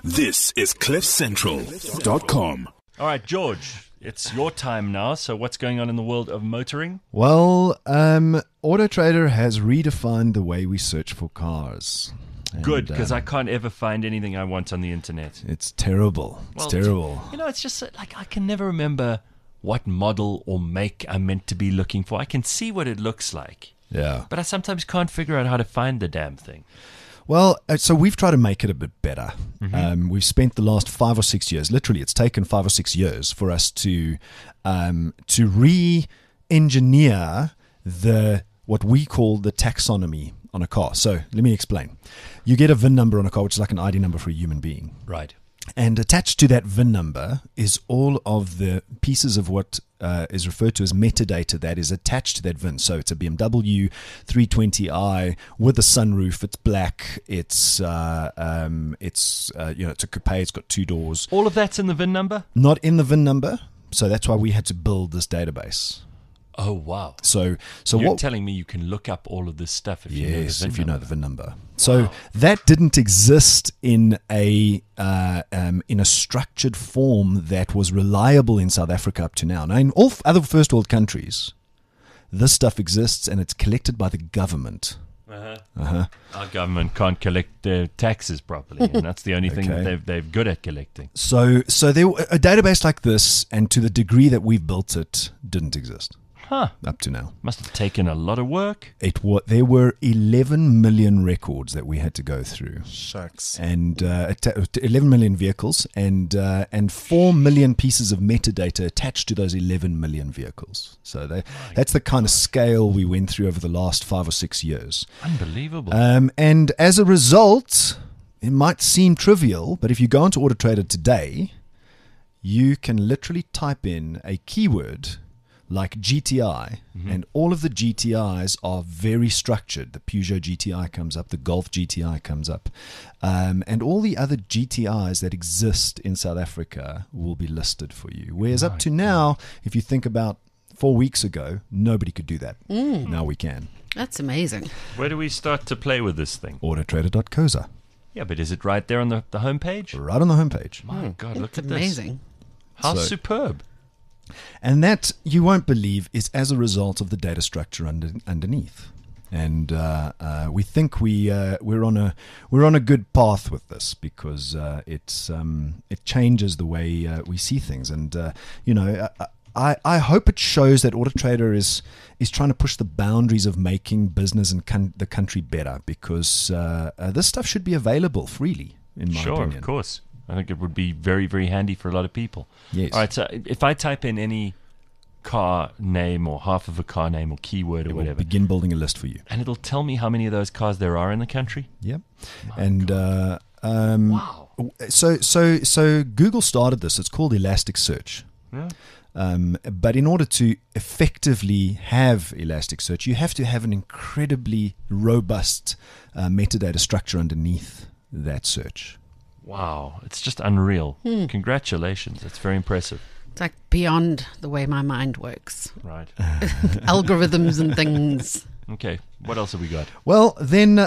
This is CliffCentral.com. All right, George, it's your time now. So what's going on in the world of motoring? Well, AutoTrader has redefined the way we search for cars. Good, because I can't ever find anything I want on the internet. It's terrible. It's terrible. You know, it's just like I can never remember what model or make I'm meant to be looking for. I can see what it looks like. Yeah. But I sometimes can't figure out how to find the damn thing. Well, so we've tried to make it a bit better. We've spent the last 5 or 6 years, literally it's taken 5 or 6 years for us to re-engineer what we call the taxonomy on a car. So let me explain. You get a VIN number on a car, which is like an ID number for a human being. Right. And attached to that VIN number is all of the pieces of what is referred to as metadata that is attached to that VIN. So it's a BMW 320i with a sunroof. It's black. It's a coupe. It's got 2 doors. All of that's in the VIN number? Not in the VIN number. So that's why we had to build this database. Oh, wow. So you're telling me you can look up all of this stuff if you know the VIN number? if you know the VIN number. So that didn't exist in a structured form that was reliable in South Africa up to now. Now, in all other first world countries, this stuff exists and it's collected by the government. Our government can't collect their taxes properly, and that's the only thing that they're good at collecting. So a database like this, and to the degree that we've built it, didn't exist. Up to now. Must have taken a lot of work. There were 11 million records that we had to go through. Shucks. And 11 million vehicles and 4 million pieces of metadata attached to those 11 million vehicles. So that's the kind of scale we went through over the last 5 or 6 years. Unbelievable. And as a result, it might seem trivial, but if you go onto AutoTrader today, you can literally type in a keyword like GTI, and all of the GTIs are very structured. The Peugeot GTI comes up, the Golf GTI comes up, and all the other GTIs that exist in South Africa will be listed for you. Whereas up to now, if you think about 4 weeks ago, nobody could do that. Now we can. That's amazing. Where do we start to play with this thing? Autotrader.coza. Yeah, but is it right there on the homepage? Right on the homepage. My God, look at It's amazing. this. How superb. And that, you won't believe, is as a result of the data structure underneath. And we think we're on a good path with this because it changes the way we see things. And I hope it shows that AutoTrader is trying to push the boundaries of making business and the country better, because this stuff should be available freely, in my opinion. Sure, of course. I think it would be very, very handy for a lot of people. Yes. All right, so if I type in any car name or half of a car name or keyword or whatever, begin building a list for you. And it'll tell me how many of those cars there are in the country? Yep. Wow. So Google started this. It's called Elasticsearch. Yeah. But in order to effectively have Elasticsearch, you have to have an incredibly robust metadata structure underneath that search. Wow, it's just unreal. Congratulations. It's very impressive. It's like beyond the way my mind works. Right. Algorithms and things. Okay, what else have we got? Well, then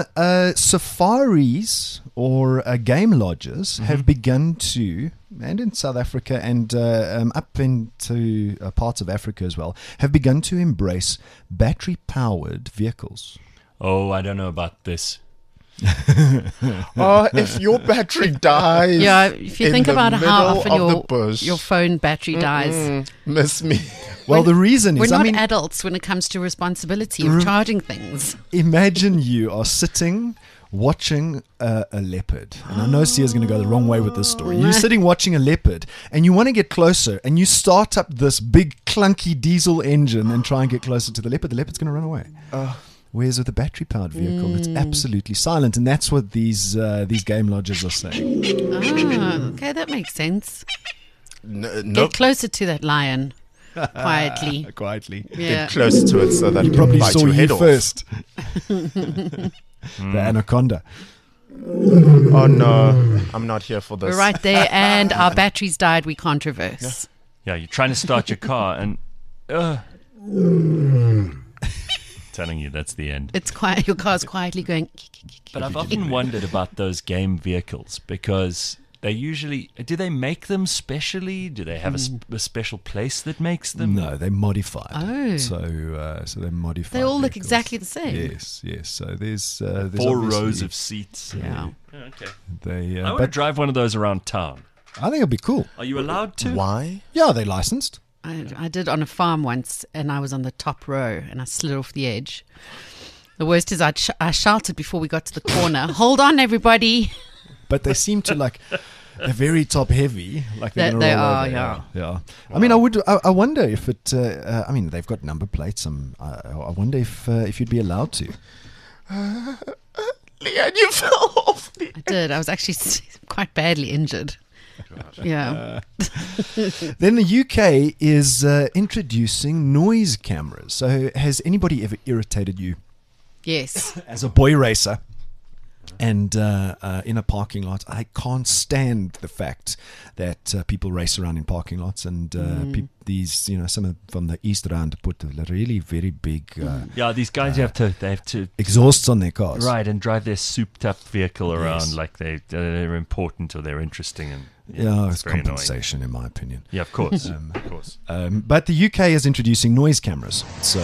safaris or game lodges have begun to, and in South Africa and up into parts of Africa as well, have begun to embrace battery-powered vehicles. Oh, I don't know about this. If your battery dies, Yeah, if you think about how often your your phone battery dies. miss me. Well, the reason We're is, not adults when it comes to responsibility of charging things. imagine you are sitting watching a leopard, and I know Sia's going to go the wrong way with this story. You're sitting watching a leopard and you want to get closer, and you start up this big clunky diesel engine and try and get closer to the leopard. The leopard's going to run away. Whereas with a battery-powered vehicle, it's absolutely silent, and that's what these game lodges are saying. Okay, that makes sense. Nope. Get closer to that lion. Quietly. Quietly. Yeah. Get close to it so that it Probably can bite saw your head you off. first. The anaconda. Oh no, I'm not here for this. We're right there, and our batteries died. We can't reverse. Yeah, you're trying to start your car and... telling you that's the end. It's quiet. Your car's quietly going. But I've often wondered about those game vehicles because they usually, do they make them specially? Do they have a special place that makes them? No, they're modified. Oh. So they're modified. They all look vehicles. exactly the same. Yes. So there's 4 obviously- rows of seats. Yeah. Okay. They, I want to but drive one of those around town. I think it'd be cool. Are you allowed to? Why? Yeah, they're licensed. I did on a farm once, and I was on the top row, and I slid off the edge. The worst is I shouted before we got to the corner, "Hold on, everybody!" But they seem to like they're very top heavy. Like they're They gonna roll are, over. yeah. Yeah. I mean, I wonder if it. I mean, they've got number plates. I wonder if you'd be allowed to. Leanne, you fell off. I did. I was actually quite badly injured. Yeah. Then the UK is introducing noise cameras. So has anybody ever irritated you Yes. as a boy racer? And in a parking lot, I can't stand the fact that people race around in parking lots, and these, some of from the East Rand put a really very big Yeah, these guys they have to exhausts on their cars. ride and drive their souped-up vehicle around Yes. like they're important or they're interesting, and Yeah, it's very annoying. compensation, in my opinion. Yeah, of course, of course. But the UK is introducing noise cameras. So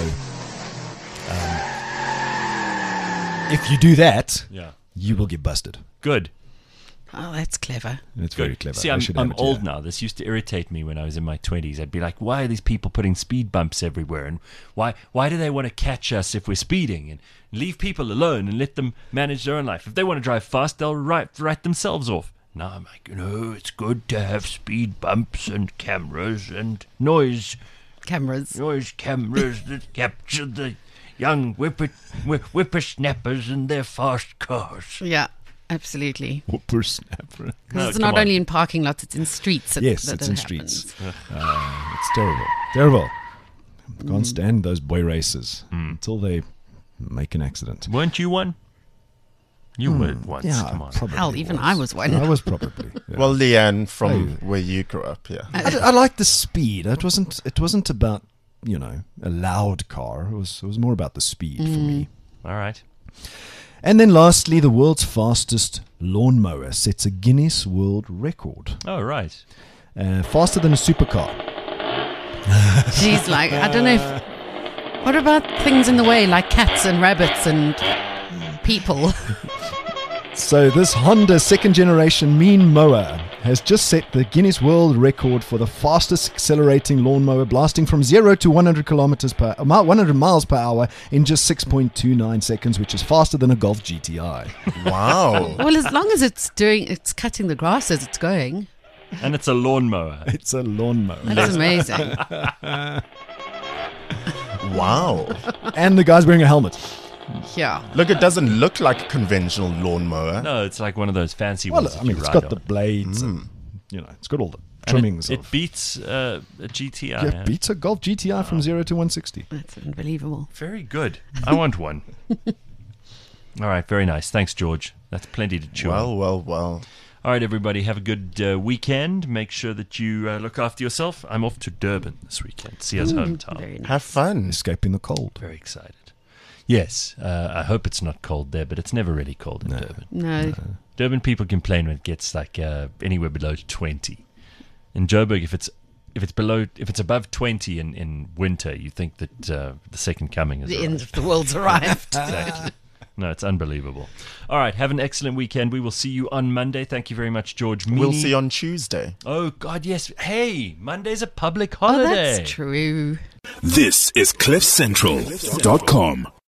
if you do that, Yeah, you will get busted. good. Oh, that's clever. It's very clever. See, I I'm should have it, old yeah. now. This used to irritate me when I was in my 20s. I'd be like, why are these people putting speed bumps everywhere? And why do they want to catch us if we're speeding? And leave people alone and let them manage their own life. If they want to drive fast, they'll write themselves off. Now I'm like, it's good to have speed bumps and cameras and noise Cameras. cameras that capture the young whippersnappers and their fast cars. Yeah, absolutely. Whippersnapper. Because it's come not on. only in parking lots, it's in streets. Yes, that it's it in happens. streets. It's terrible. Terrible. Can't stand those boy races until they make an accident. Weren't you one? You were once. Yeah, Come on. probably Hell, even I was one. I was probably. Yeah. Well, Leanne, from where you grew up, yeah. I like the speed. It wasn't about a loud car. It was more about the speed for me. All right. And then lastly, the world's fastest lawnmower sets a Guinness World Record. Oh, right. Faster than a supercar. She's like, I don't know if. What about things in the way like cats and rabbits and people? So this Honda second generation mean mower has just set the Guinness World Record for the fastest accelerating lawnmower, blasting from 0 to 100 miles per hour in just 6.29 seconds, which is faster than a Golf GTI. Wow. Well, as long as it's cutting the grass as it's going. And it's a lawnmower. It's a lawnmower. That's amazing. Wow. And the guy's wearing a helmet. Yeah. Look, it doesn't look like a conventional lawnmower. No, it's like one of those fancy Well, ones. I that mean, you it's ride got on. the blades and, it's got all the And trimmings. It beats a GTI. Yeah, huh? beats a Golf GTI from 0 to 160. That's unbelievable. Very good. I want one. All right, very nice. Thanks, George. That's plenty to chew on. Well. All right, everybody, have a good weekend. Make sure that you look after yourself. I'm off to Durban this weekend. Sia's hometown. Very nice. Have fun. Escaping the cold. Very excited. Yes, I hope it's not cold there, but it's never really cold in Durban. No. Durban people complain when it gets like anywhere below 20. In Joburg, if it's above 20 in winter, you think that the second coming is The arrived. end of the world's arrived. Exactly. No, it's unbelievable. All right, have an excellent weekend. We will see you on Monday. Thank you very much, George. We'll Meany. see you on Tuesday. Oh, God, yes. Hey, Monday's a public Oh, holiday. that's true. This is CliffCentral.com.